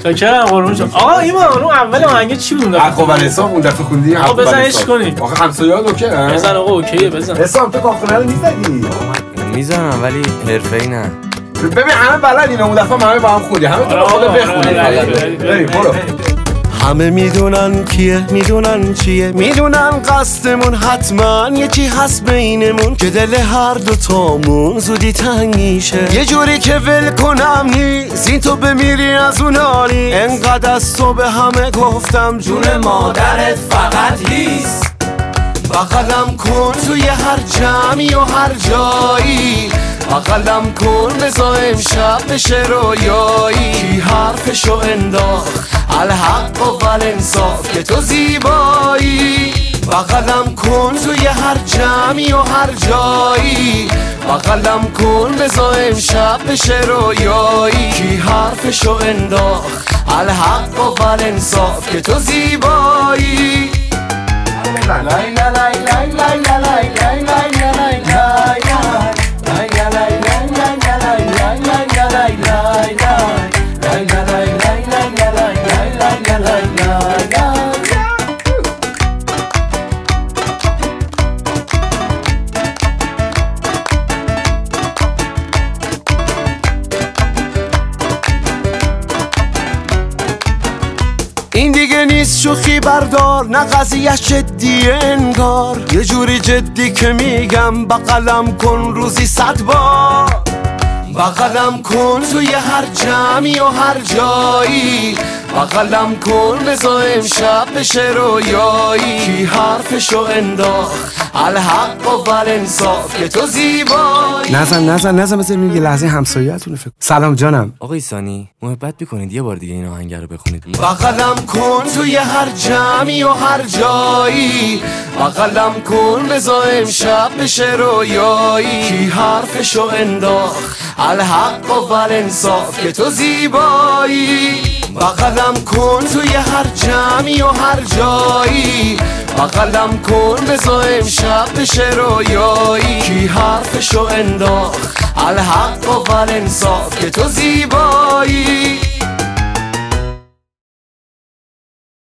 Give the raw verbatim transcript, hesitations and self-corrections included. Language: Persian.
چکرم قربون شم. آقا ایمان اون اول آهنگ چی بود؟ عقب الحساب اون دفعه خوندی؟ آقا بزن عشق کنیم. آخه همسایه‌ها اوکیه؟ بزن آقا اوکیه بزن. حسام تو کاخونه رو میزدی؟ میزنم ولی حرفه‌ای نه. ببین همه بلدین اون دفعه همه با هم خوندی. همه تو خود بخونید. بریم برو. همه میدونن کیه، میدونن چیه، میدونن قصدمون حتما یکی هست بینمون که دل هر دو تامون زودی تنگ میشه. یه جوری که ول کنم نیست این تو بمیری از اون حالی. انقدر از تو به همه گفتم جون مادرت فقط هیست. بغلم کن توی هر جمعی و هر جایی. بغلم کن بزا امشب بشه رویایی. کی حرفشو انداخت الحق و الانصاف که تو زیبایی. بغلم کن توی هر جمعی و هر جایی. بغلم کن بزا امشب بشه رویایی. کی حرفشو انداخت الحق و الانصاف که تو زیبایی. لای لای لای لای لای لای لای لای لای این دیگه نیست شوخی بردار، نه قضیهش جدیه انگار. یه جوری جدی که میگم بغلم کن روزی صد بار. بغلم کن توی هر جمعی و هر جایی. بغلم کن بزا امشب بشه رویایی. کی حرفشو انداخت الحق و الانصاف که تو زیبایی. نزن نزن نزن بذاریم یه لحظه همسایه‌تونه فکر. سلام جانم. آقای سانی محبت میکنید یه بار دیگه این آهنگ رو بخونید؟ بغلم کن توی هر جمعی و هر جایی. بغلم کن بزا امشب بشه رویایی. کی حرفشو انداخت الحق و الانصاف که تو زیبایی. بغلم کن توی هر جمعی و هر جایی. بغلم کن بزا امشب بشه رویایی. کی حرفشو انداخت الحق و الانصاف که تو زیبایی.